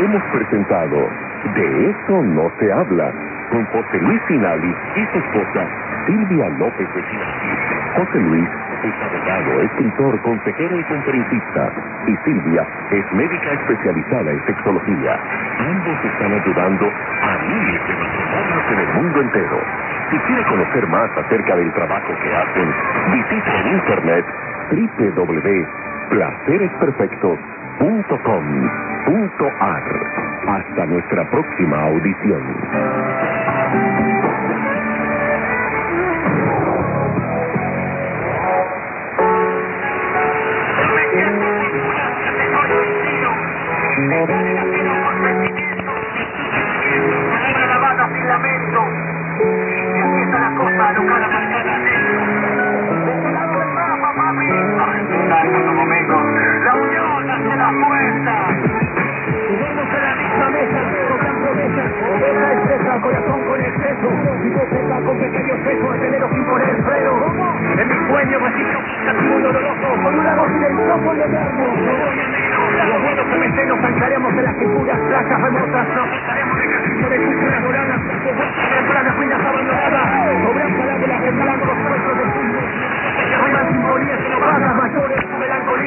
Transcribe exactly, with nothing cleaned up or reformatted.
hemos presentado De eso no se habla, con José Luis Finali y su esposa Silvia López de Finali. José Luis es abogado, escritor, consejero y conferencista, y Silvia es médica especializada en sexología. Ambos están ayudando a miles de matrimonios en el mundo entero. Si quiere conocer más acerca del trabajo que hacen, visite en internet doble u doble u doble u punto placeres perfectos punto com punto a r. Hasta nuestra próxima audición. Una lavada sin lamento. Y empieza la cosa a locar a marcar adentro. Desde el lado del mapa, papi. En estos momentos, la unión hace la fuerza. Vivimos en la misma mesa, cobran promesas. Oveja expresa, corazón con exceso. Hipoteca con pequeños pesos, acelero sin poner freno. En mi sueño vacío, castigo doloroso. Con una voz silenciosa de verbo. Los buenos que me nos anclaremos en las figuras, plazas remotas. Nos pasaremos de ejercicio de cultura dorada. De vuelta tempranas, ruinas abandonadas. Cobran parábolas regalando los puestos de fútbol. Llaman sinfonías enojadas, mayores, su melancolía.